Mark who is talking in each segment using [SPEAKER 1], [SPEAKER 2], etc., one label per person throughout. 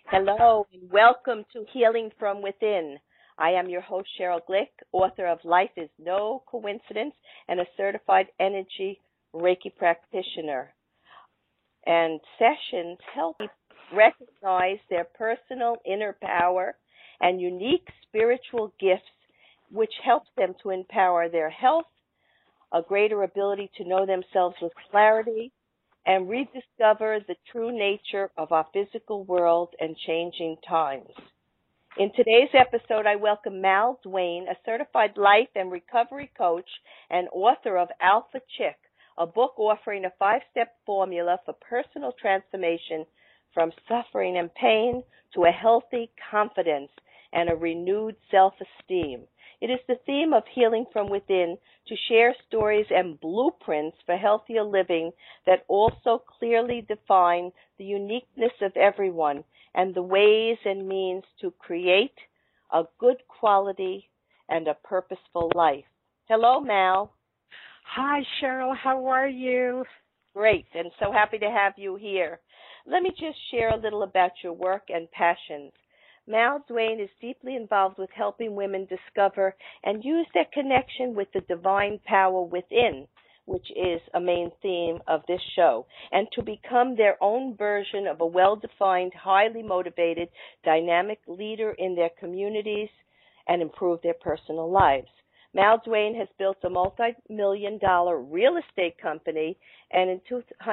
[SPEAKER 1] Hello, and welcome to Healing from Within. I am your host, Cheryl Glick, author of Life is No Coincidence and a certified energy Reiki practitioner. And sessions help people recognize their personal inner power and unique spiritual gifts, which helps them to empower their health, a greater ability to know themselves with clarity, and rediscover the true nature of our physical world and changing times. In today's episode, I welcome Mal Duane, a certified life and recovery coach and author of Alpha Chick, a book offering a 5-step formula for personal transformation from suffering and pain to a healthy confidence and a renewed self-esteem. It is the theme of Healing from Within to share stories and blueprints for healthier living that also clearly define the uniqueness of everyone and the ways and means to create a good quality and a purposeful life. Hello, Mal.
[SPEAKER 2] Hi, Cheryl. How are you?
[SPEAKER 1] Great, and so happy to have you here. Let me just share a little about your work and passions. Mal Duane is deeply involved with helping women discover and use their connection with the divine power within, which is a main theme of this show, and to become their own version of a well-defined, highly motivated, dynamic leader in their communities and improve their personal lives. Mal Duane has built a multi-million-dollar real estate company, and in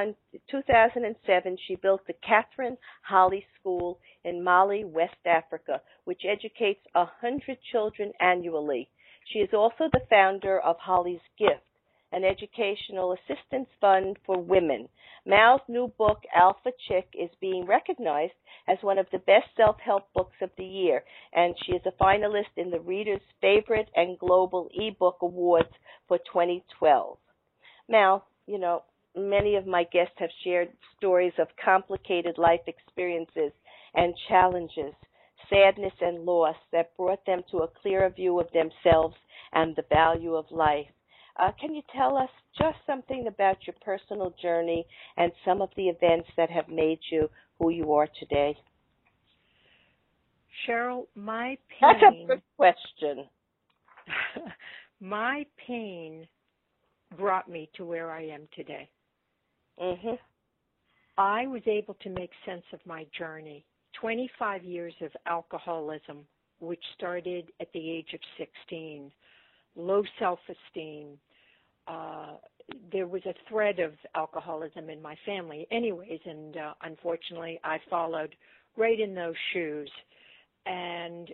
[SPEAKER 1] 2007 she built the Catherine Holly School in Mali, West Africa, which educates 100 children annually. She is also the founder of Holly's Gift, an educational assistance fund for women. Mal's new book, Alpha Chick, is being recognized as one of the best self-help books of the year, and she is a finalist in the Reader's Favorite and Global eBook Awards for 2012. Mal, many of my guests have shared stories of complicated life experiences and challenges, sadness and loss that brought them to a clearer view of themselves and the value of life. Can you tell us just something about your personal journey and some of the events that have made you who you are today?
[SPEAKER 2] Cheryl, my pain...
[SPEAKER 1] That's a good question.
[SPEAKER 2] My pain brought me to where I am today.
[SPEAKER 1] Mm-hmm.
[SPEAKER 2] I was able to make sense of my journey. 25 years of alcoholism, which started at the age of 16. Low self-esteem. There was a thread of alcoholism in my family anyways, and unfortunately I followed right in those shoes. And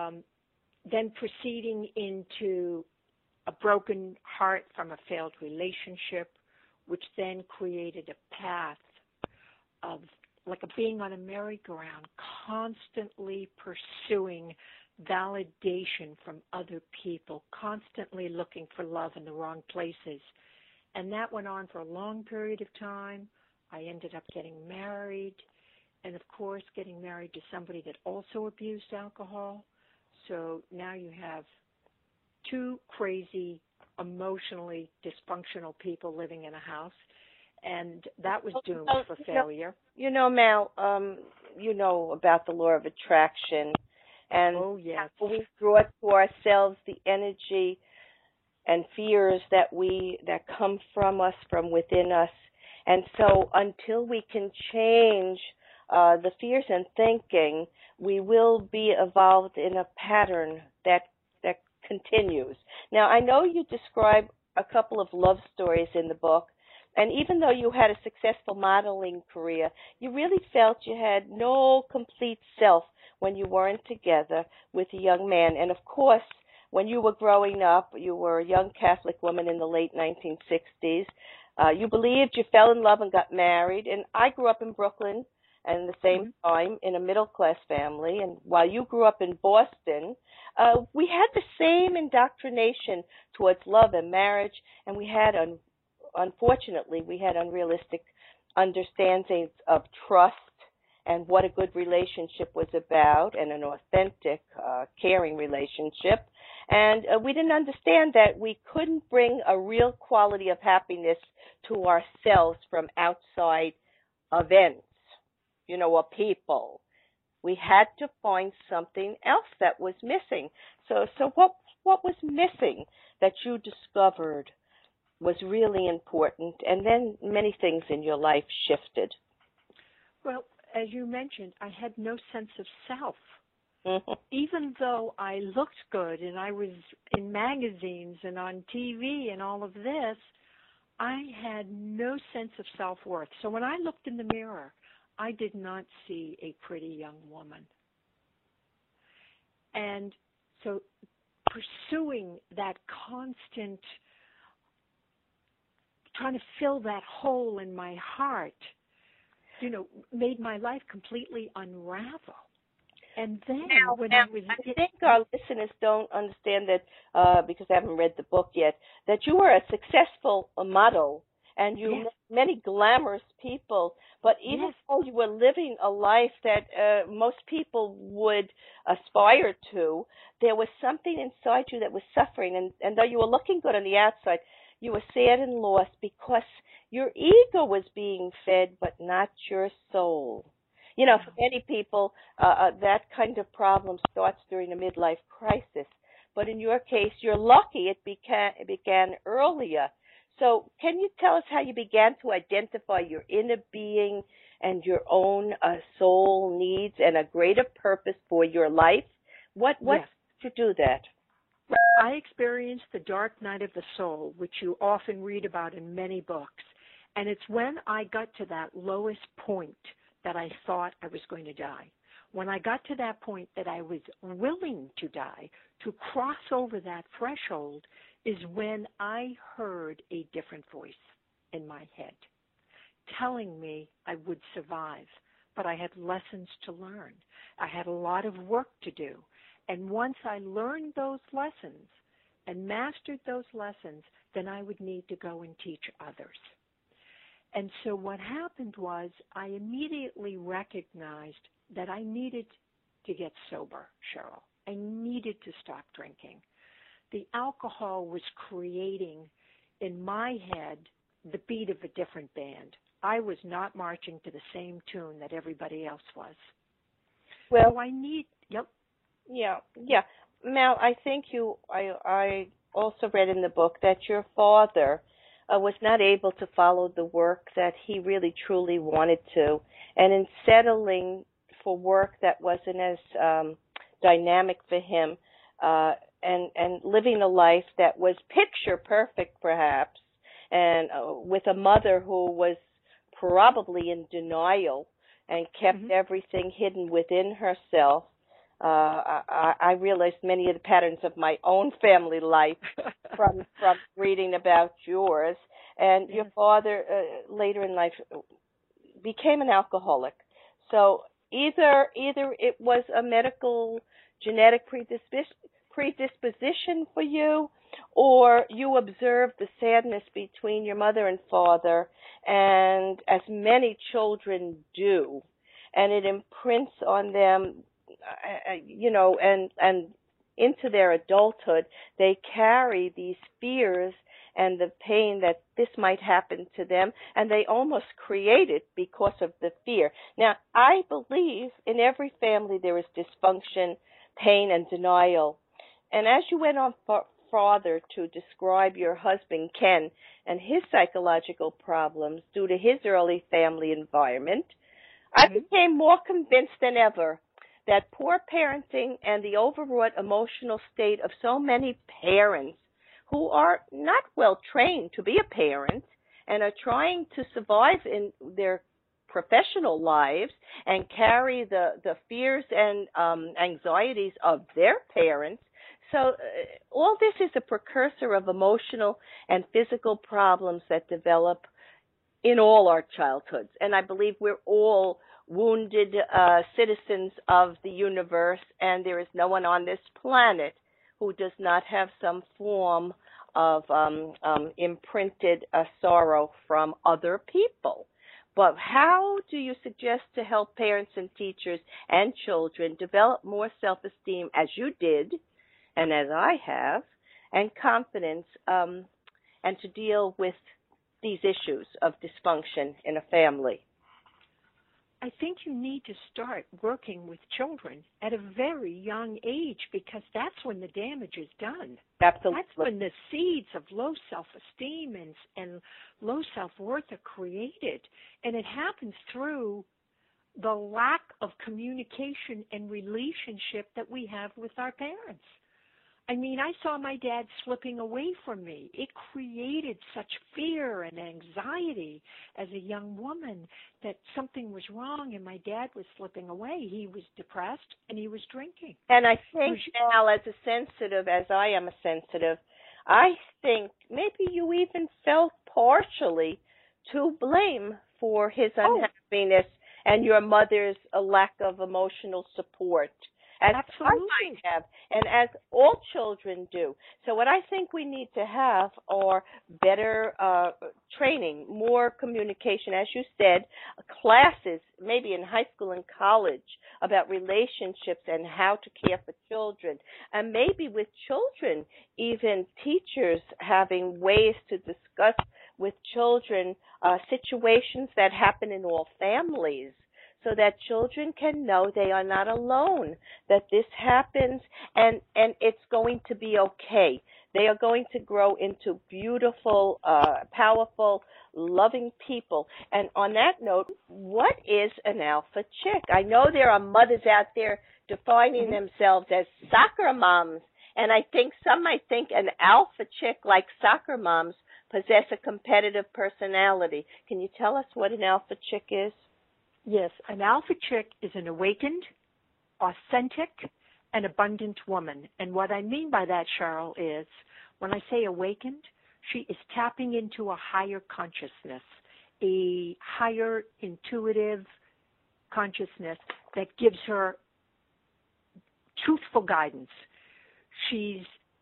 [SPEAKER 2] then proceeding into a broken heart from a failed relationship, which then created a path of like being on a merry-go-round, constantly pursuing validation from other people, constantly looking for love in the wrong places. And that went on for a long period of time. I ended up getting married, and of course getting married to somebody that also abused alcohol. So now you have two crazy, emotionally dysfunctional people living in a house, and that was doomed for failure.
[SPEAKER 1] Mal, you know about the law of attraction. And
[SPEAKER 2] oh, yes.
[SPEAKER 1] we draw to ourselves the energy and fears that come from us, from within us. And so until we can change the fears and thinking, we will be evolved in a pattern that continues. Now, I know you describe a couple of love stories in the book, and even though you had a successful modeling career, you really felt you had no complete self when you weren't together with a young man. And of course, when you were growing up, you were a young Catholic woman in the late 1960s. You believed, you fell in love and got married. And I grew up in Brooklyn, and the same time in a middle-class family. And while you grew up in Boston, we had the same indoctrination towards love and marriage, and we had, unfortunately, we had unrealistic understandings of trust and what a good relationship was about, and an authentic, caring relationship. And we didn't understand that we couldn't bring a real quality of happiness to ourselves from outside events, or people. we had to find something else that was missing. So what was missing that you discovered was really important, and then many things in your life shifted?
[SPEAKER 2] Well, as you mentioned, I had no sense of self.
[SPEAKER 1] Hmm.
[SPEAKER 2] Even though I looked good and I was in magazines and on TV and all of this, I had no sense of self-worth. So when I looked in the mirror, I did not see a pretty young woman. And so pursuing that constant, trying to fill that hole in my heart, made my life completely unravel. And then when I was...
[SPEAKER 1] I think our listeners don't understand that, because I haven't read the book yet, that you were a successful model and you met many glamorous people, but even though you were living a life that most people would aspire to, there was something inside you that was suffering. And though you were looking good on the outside, you were sad and lost because your ego was being fed, but not your soul. For many people, that kind of problem starts during a midlife crisis. But in your case, you're lucky it began earlier. So can you tell us how you began to identify your inner being and your own soul needs and a greater purpose for your life? What to do that?
[SPEAKER 2] I experienced the dark night of the soul, which you often read about in many books. And it's when I got to that lowest point that I thought I was going to die. When I got to that point that I was willing to die, to cross over that threshold, is when I heard a different voice in my head telling me I would survive, but I had lessons to learn. I had a lot of work to do. And once I learned those lessons and mastered those lessons, then I would need to go and teach others. And so what happened was I immediately recognized that I needed to get sober, Cheryl. I needed to stop drinking. The alcohol was creating in my head the beat of a different band. I was not marching to the same tune that everybody else was.
[SPEAKER 1] Well,
[SPEAKER 2] so I need,
[SPEAKER 1] Yeah. Mal, I think I also read in the book that your father was not able to follow the work that he really truly wanted to, and in settling for work that wasn't as dynamic for him, and living a life that was picture perfect, perhaps, and with a mother who was probably in denial and kept everything hidden within herself. I realized many of the patterns of my own family life from reading about yours. And your father, later in life, became an alcoholic. So either it was a medical genetic predisposition for you, or you observed the sadness between your mother and father, and as many children do, and it imprints on them, and into their adulthood, they carry these fears and the pain that this might happen to them, and they almost create it because of the fear. Now, I believe in every family there is dysfunction, pain, and denial. And as you went on farther to describe your husband, Ken, and his psychological problems due to his early family environment, I became more convinced than ever that poor parenting and the overwrought emotional state of so many parents who are not well trained to be a parent and are trying to survive in their professional lives and carry the fears and anxieties of their parents. So all this is a precursor of emotional and physical problems that develop in all our childhoods. And I believe we're all wounded citizens of the universe, and there is no one on this planet who does not have some form of imprinted sorrow from other people. But how do you suggest to help parents and teachers and children develop more self-esteem, as you did, and as I have, and confidence, and to deal with these issues of dysfunction in a family?
[SPEAKER 2] I think you need to start working with children at a very young age because that's when the damage is done.
[SPEAKER 1] Absolutely.
[SPEAKER 2] That's when the seeds of low self-esteem and low self-worth are created. And it happens through the lack of communication and relationship that we have with our parents. I mean, I saw my dad slipping away from me. It created such fear and anxiety as a young woman that something was wrong and my dad was slipping away. He was depressed and he was drinking.
[SPEAKER 1] And I think now, as I am a sensitive, I think maybe you even felt partially to blame for his unhappiness and your mother's lack of emotional support. As
[SPEAKER 2] Absolutely.
[SPEAKER 1] I might have, and as all children do. So what I think we need to have are better training, more communication, as you said, classes, maybe in high school and college, about relationships and how to care for children. And maybe with children, even teachers having ways to discuss with children situations that happen in all families, so that children can know they are not alone, that this happens and it's going to be okay. They are going to grow into beautiful, powerful, loving people. And on that note, what is an alpha chick? I know there are mothers out there defining themselves as soccer moms, and I think some might think an alpha chick like soccer moms possess a competitive personality. Can you tell us what an alpha chick is?
[SPEAKER 2] Yes, an alpha chick is an awakened, authentic, and abundant woman. And what I mean by that, Cheryl, is when I say awakened, she is tapping into a higher consciousness, a higher intuitive consciousness that gives her truthful guidance. She's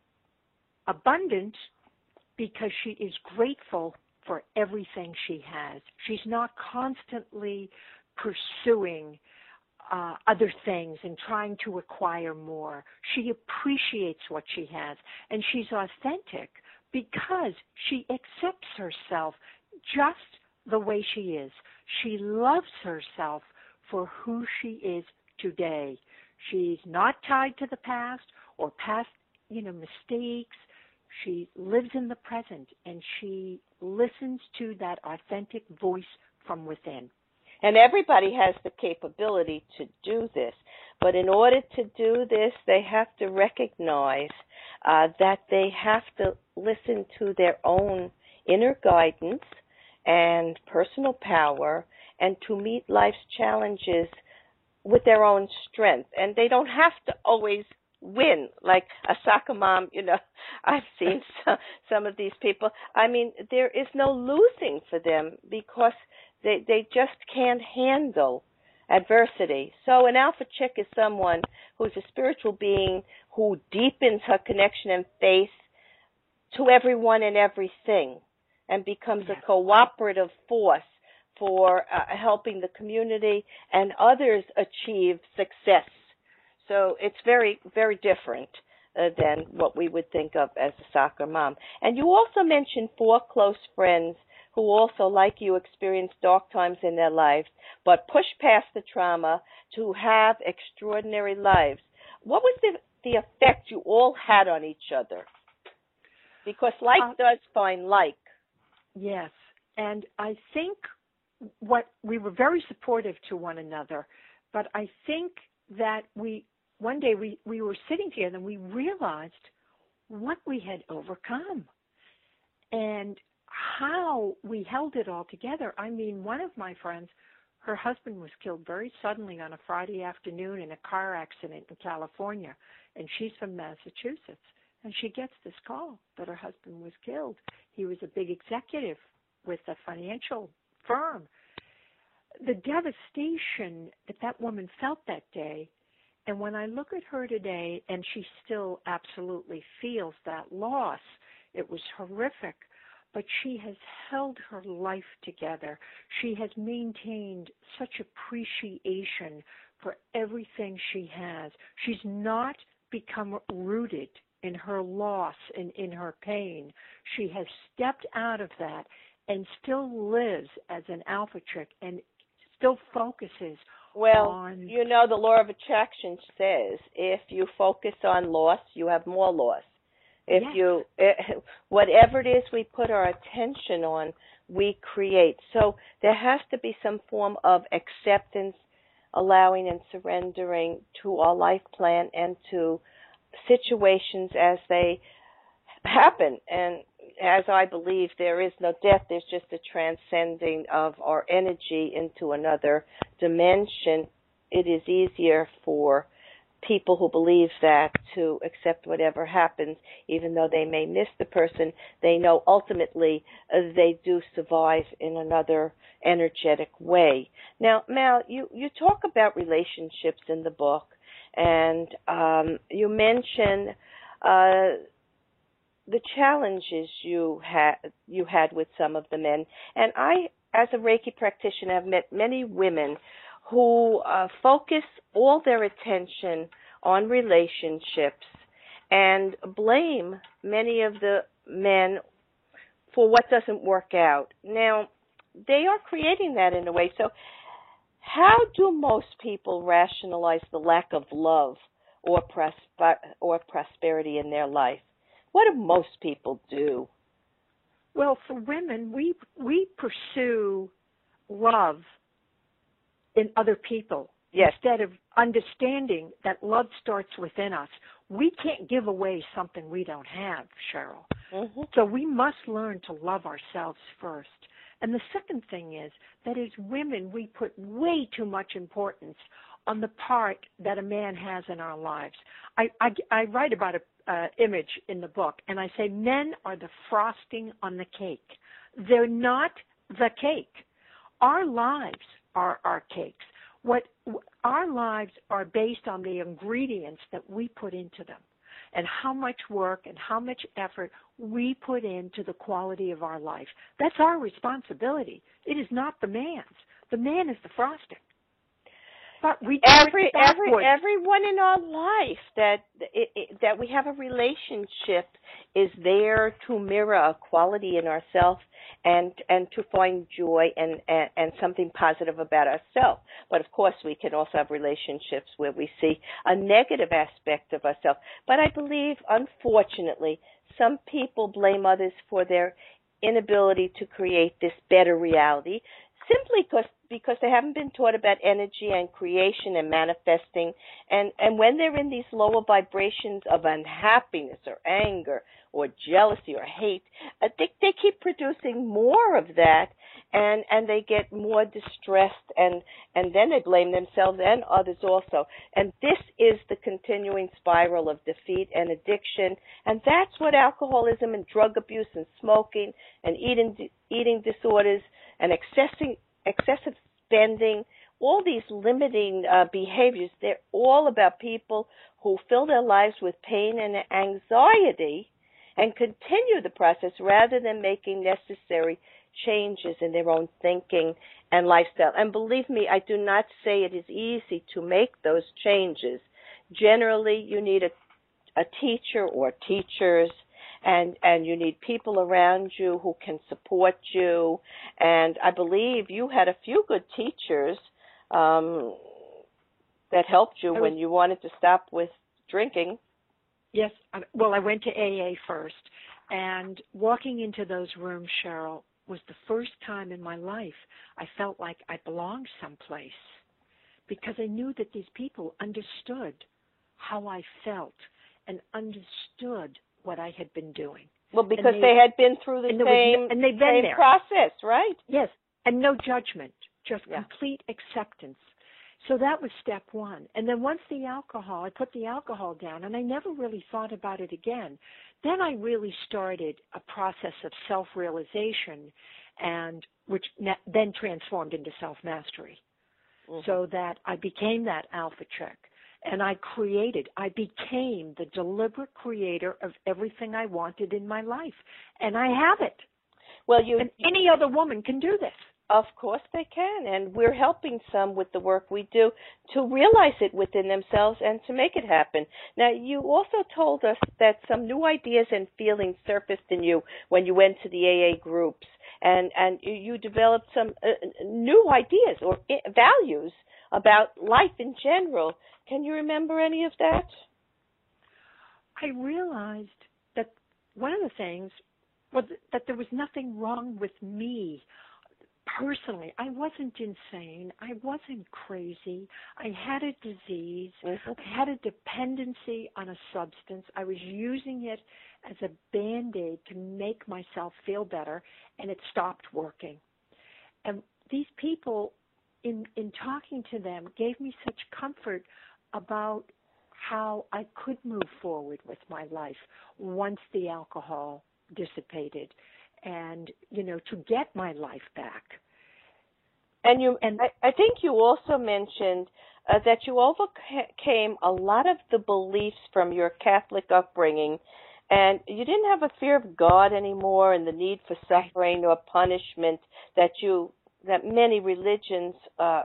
[SPEAKER 2] abundant because she is grateful for everything she has. She's not constantly pursuing other things and trying to acquire more. She appreciates what she has, and she's authentic because she accepts herself just the way she is. She loves herself for who she is today. She's not tied to the past or past, mistakes. She lives in the present, and she listens to that authentic voice from within.
[SPEAKER 1] And everybody has the capability to do this. But in order to do this, they have to recognize that they have to listen to their own inner guidance and personal power and to meet life's challenges with their own strength. And they don't have to always win, like a soccer mom. I've seen some of these people. I mean, there is no losing for them because they just can't handle adversity. So an alpha chick is someone who's a spiritual being who deepens her connection and faith to everyone and everything and becomes a cooperative force for helping the community and others achieve success. So it's very, very different than what we would think of as a soccer mom. And you also mentioned 4 close friends who also, like you, experienced dark times in their lives, but pushed past the trauma to have extraordinary lives. What was the effect you all had on each other? Because like does find like.
[SPEAKER 2] Yes, and I think we were very supportive to one another, but I think that one day we were sitting together and we realized what we had overcome and how we held it all together. I mean, one of my friends, her husband was killed very suddenly on a Friday afternoon in a car accident in California, and she's from Massachusetts. And she gets this call that her husband was killed. He was a big executive with a financial firm. The devastation that woman felt that day, and when I look at her today, and she still absolutely feels that loss, it was horrific, but she has held her life together. She has maintained such appreciation for everything she has. She's not become rooted in her loss and in her pain. She has stepped out of that and still lives as an alpha chick and still focuses
[SPEAKER 1] Well,
[SPEAKER 2] on,
[SPEAKER 1] you know, the law of attraction says if you focus on loss, you have more loss. If
[SPEAKER 2] yes,
[SPEAKER 1] you, whatever it is we put our attention on, we create. So there has to be some form of acceptance, allowing and surrendering to our life plan and to situations as they happen. And as I believe, there is no death, there's just a transcending of our energy into another dimension. It is easier for people who believe that to accept whatever happens, even though they may miss the person. They know ultimately they do survive in another energetic way. Now, Mal, you talk about relationships in the book, and you mention the challenges you had with some of the men. And I, as a Reiki practitioner, have met many women who focus all their attention on relationships and blame many of the men for what doesn't work out. Now, they are creating that in a way. So how do most people rationalize the lack of love or prosperity in their life? What do most people do?
[SPEAKER 2] well, for women, we pursue love in other people.
[SPEAKER 1] Yes.
[SPEAKER 2] Instead of understanding that love starts within us. We can't give away something we don't have, Cheryl.
[SPEAKER 1] Mm-hmm.
[SPEAKER 2] So we must learn to love ourselves first. And the second thing is that as women, we put way too much importance on the part that a man has in our lives. I write about an image in the book, and I say men are the frosting on the cake. They're not the cake. Our lives are our cakes. Our lives are based on the ingredients that we put into them and how much work and how much effort we put into the quality of our life. That's our responsibility. It is not the man's. The man is the frosting. But we do
[SPEAKER 1] everyone in our life that we have a relationship is there to mirror a quality in ourselves and to find joy and something positive about ourselves. But of course, we can also have relationships where we see a negative aspect of ourselves. But I believe, unfortunately, some people blame others for their inability to create this better reality, simply because they haven't been taught about energy and creation and manifesting. And when they're in these lower vibrations of unhappiness or anger or jealousy or hate, they keep producing more of that, and they get more distressed, and then they blame themselves and others also. And this is the continuing spiral of defeat and addiction, and that's what alcoholism and drug abuse and smoking and eating disorders and excessive spending, all these limiting behaviors, they're all about people who fill their lives with pain and anxiety and continue the process rather than making necessary changes in their own thinking and lifestyle. And believe me, I do not say it is easy to make those changes. Generally, you need a teacher or teachers, and you need people around you who can support you. And I believe you had a few good teachers that helped you when you wanted to stop with drinking.
[SPEAKER 2] Yes. Well, I went to AA first, and walking into those rooms, Cheryl, was the first time in my life I felt like I belonged someplace, because I knew that these people understood how I felt and understood what I had been doing.
[SPEAKER 1] Well, because they had been through the same process, right?
[SPEAKER 2] Yes, and no judgment, just complete acceptance. So that was step one. And then once I put the alcohol down, and I never really thought about it again. Then I really started a process of self-realization, and which then transformed into self-mastery. Mm-hmm. So that I became that alpha chick. And I became the deliberate creator of everything I wanted in my life. And I have it.
[SPEAKER 1] Well,
[SPEAKER 2] and any other woman can do this.
[SPEAKER 1] Of course they can. And we're helping some with the work we do to realize it within themselves and to make it happen. Now, you also told us that some new ideas and feelings surfaced in you when you went to the AA groups. and you developed some new ideas or values about life in general. Can you remember any of that?
[SPEAKER 2] I realized that one of the things was that there was nothing wrong with me. Personally, I wasn't insane. I wasn't crazy. I had a disease.
[SPEAKER 1] Mm-hmm.
[SPEAKER 2] I had a dependency on a substance. I was using it as a Band-Aid to make myself feel better, and it stopped working. And these people, in talking to them, gave me such comfort about how I could move forward with my life once the alcohol dissipated, and, to get my life back.
[SPEAKER 1] And I think you also mentioned that you overcame a lot of the beliefs from your Catholic upbringing, and you didn't have a fear of God anymore and the need for suffering or punishment that many religions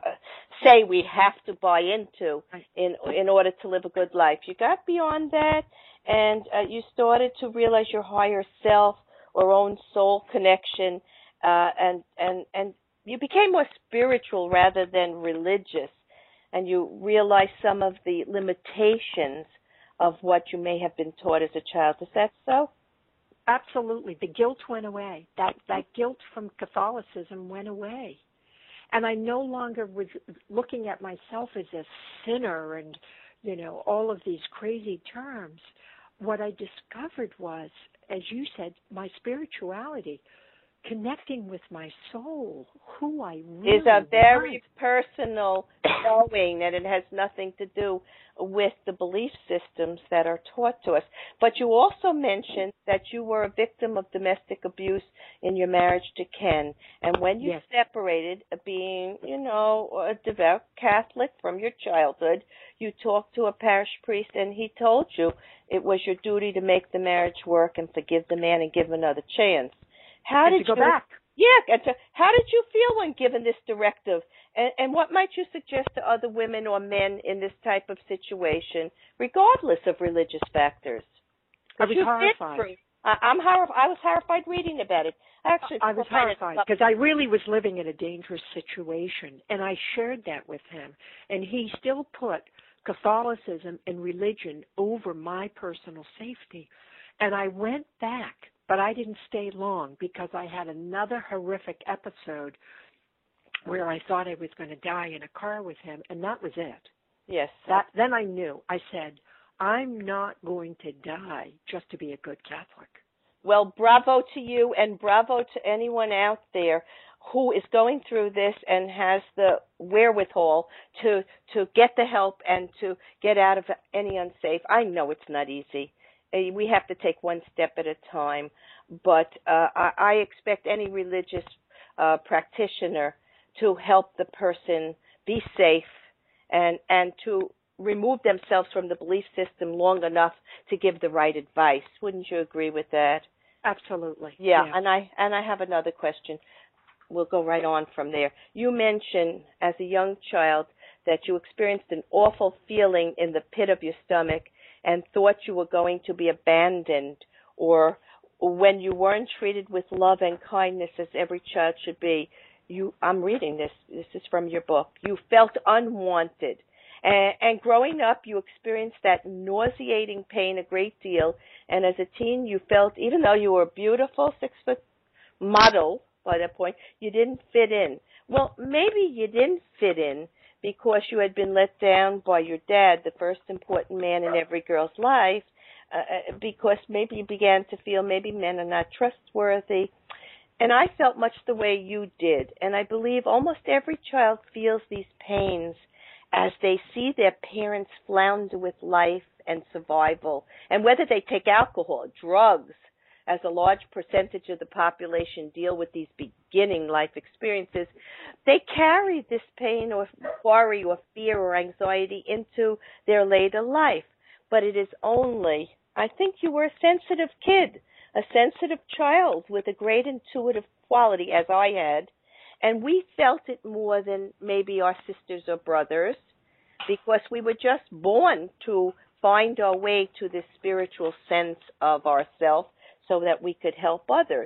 [SPEAKER 1] say we have to buy into in order to live a good life. You got beyond that, and you started to realize your higher self or own soul connection, and you became more spiritual rather than religious, and you realized some of the limitations of what you may have been taught as a child. Is that so?
[SPEAKER 2] Absolutely. The guilt went away. That guilt from Catholicism went away. And I no longer was looking at myself as a sinner and, all of these crazy terms. What I discovered was, as you said, my spirituality, connecting with my soul, who I really
[SPEAKER 1] is a very
[SPEAKER 2] was.
[SPEAKER 1] personal knowing, that it has nothing to do with the belief systems that are taught to us. But you also mentioned that you were a victim of domestic abuse in your marriage to Ken. And when you separated, being, a devout Catholic from your childhood, you talked to a parish priest and he told you it was your duty to make the marriage work and forgive the man and give him another chance. How did you go back? Yeah. How did you feel when given this directive? And what might you suggest to other women or men in this type of situation, regardless of religious factors?
[SPEAKER 2] I was horrified.
[SPEAKER 1] I was horrified reading about it. Actually,
[SPEAKER 2] I was horrified because I really was living in a dangerous situation, and I shared that with him. And he still put Catholicism and religion over my personal safety. And I went back. But I didn't stay long because I had another horrific episode where I thought I was going to die in a car with him, and that was it.
[SPEAKER 1] Yes.
[SPEAKER 2] Then I knew. I said, I'm not going to die just to be a good Catholic.
[SPEAKER 1] Well, bravo to you, and bravo to anyone out there who is going through this and has the wherewithal to get the help and to get out of any unsafe. I know it's not easy. We have to take one step at a time, but I expect any religious practitioner to help the person be safe and to remove themselves from the belief system long enough to give the right advice. Wouldn't you agree with that?
[SPEAKER 2] Absolutely.
[SPEAKER 1] Yeah. And I have another question. We'll go right on from there. You mentioned as a young child that you experienced an awful feeling in the pit of your stomach and thought you were going to be abandoned, or when you weren't treated with love and kindness as every child should be. I'm reading this. This is from your book. You felt unwanted. And growing up, you experienced that nauseating pain a great deal. And as a teen, you felt, even though you were a beautiful 6-foot model by that point, you didn't fit in. Well, maybe you didn't fit in because you had been let down by your dad, the first important man in every girl's life, because maybe you began to feel maybe men are not trustworthy. And I felt much the way you did. And I believe almost every child feels these pains as they see their parents flounder with life and survival. And whether they take alcohol, drugs, as a large percentage of the population deal with these beginning life experiences, they carry this pain or worry or fear or anxiety into their later life. But it is only, I think you were a sensitive kid, a sensitive child with a great intuitive quality, as I had, and we felt it more than maybe our sisters or brothers because we were just born to find our way to this spiritual sense of ourselves so that we could help others.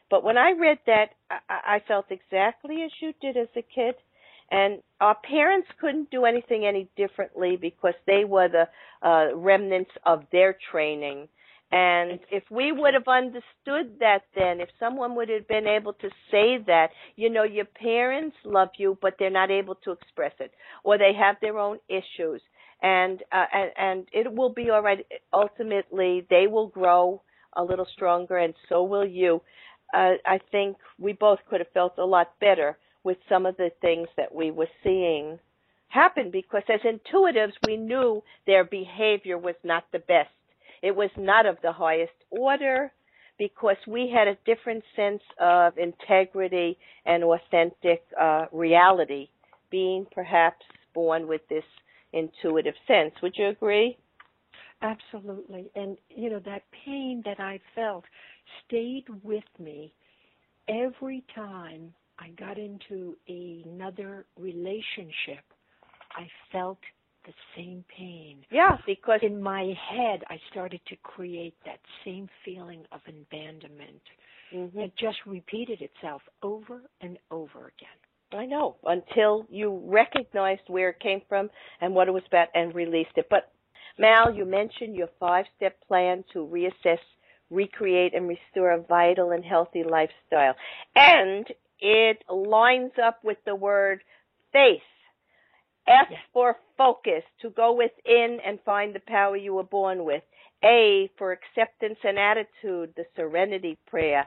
[SPEAKER 1] But when I read that, I felt exactly as you did as a kid. And our parents couldn't do anything any differently because they were the remnants of their training. And if we would have understood that then, if someone would have been able to say that, you know, your parents love you, but they're not able to express it, or they have their own issues, and it will be all right. Ultimately, they will grow a little stronger, and so will you. I think we both could have felt a lot better with some of the things that we were seeing happen, because as intuitives, we knew their behavior was not the best. It was not of the highest order, because we had a different sense of integrity and authentic reality, being perhaps born with this intuitive sense. Would you agree?
[SPEAKER 2] Absolutely. And, you know, that pain that I felt stayed with me every time I got into another relationship. I felt the same pain.
[SPEAKER 1] Yeah, because
[SPEAKER 2] in my head, I started to create that same feeling of abandonment.
[SPEAKER 1] Mm-hmm.
[SPEAKER 2] It just repeated itself over and over again.
[SPEAKER 1] I know, until you recognized where it came from and what it was about and released it. But, Mal, you mentioned your 5-step plan to reassess, recreate, and restore a vital and healthy lifestyle. And it lines up with the word faith. F for focus, to go within and find the power you were born with. A for acceptance and attitude, the serenity prayer.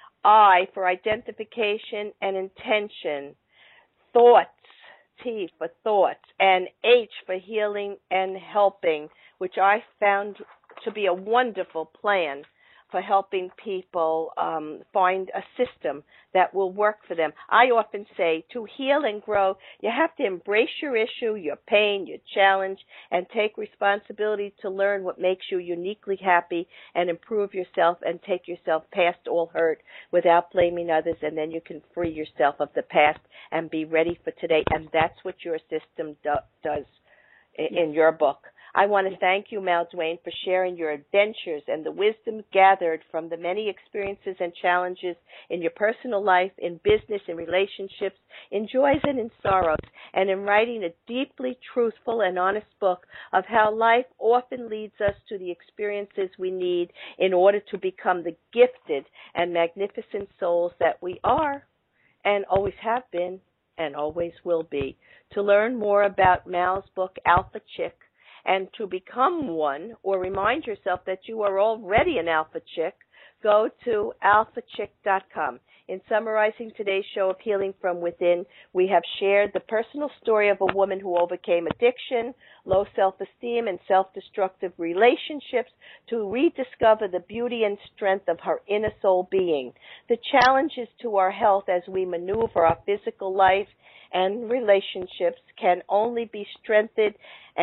[SPEAKER 1] I for identification and intention. Thoughts, T for thoughts. And H for healing and helping, which I found to be a wonderful plan for helping people find a system that will work for them. I often say, to heal and grow, you have to embrace your issue, your pain, your challenge, and take responsibility to learn what makes you uniquely happy and improve yourself and take yourself past all hurt without blaming others, and then you can free yourself of the past and be ready for today. And that's what your system does in your book. I want to thank you, Mal Duane, for sharing your adventures and the wisdom gathered from the many experiences and challenges in your personal life, in business, in relationships, in joys and in sorrows, and in writing a deeply truthful and honest book of how life often leads us to the experiences we need in order to become the gifted and magnificent souls that we are and always have been and always will be. To learn more about Mal's book, Alpha Chick, and to become one, or remind yourself that you are already an Alpha Chick, go to alphachick.com. In summarizing today's show of Healing from Within, we have shared the personal story of a woman who overcame addiction, low self-esteem, and self-destructive relationships to rediscover the beauty and strength of her inner soul being. The challenges to our health as we maneuver our physical life and relationships can only be strengthened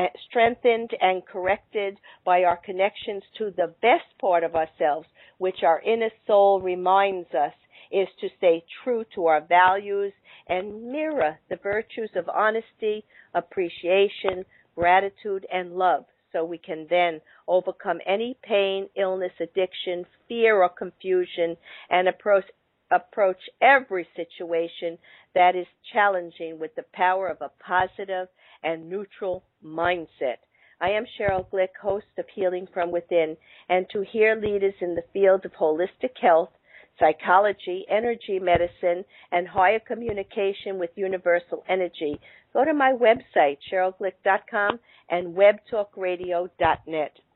[SPEAKER 1] and corrected by our connections to the best part of ourselves, which our inner soul reminds us is to stay true to our values and mirror the virtues of honesty, appreciation, gratitude, and love, so we can then overcome any pain, illness, addiction, fear, or confusion, and approach every situation that is challenging with the power of a positive and neutral mindset. I am Cheryl Glick, host of Healing from Within, and to hear leaders in the field of holistic health, psychology, energy medicine, and higher communication with universal energy, go to my website, CherylGlick.com, and webtalkradio.net.